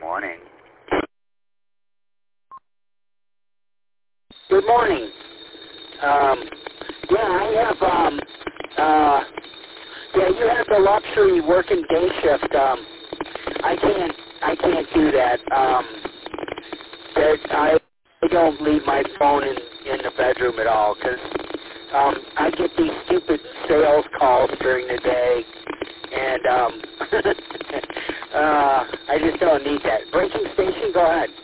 morning. Good morning. You have the luxury working day shift. I can't do that. I don't leave my phone in the bedroom at all because I get these stupid sales calls during the day, and I just don't need that. Breaking station, go ahead.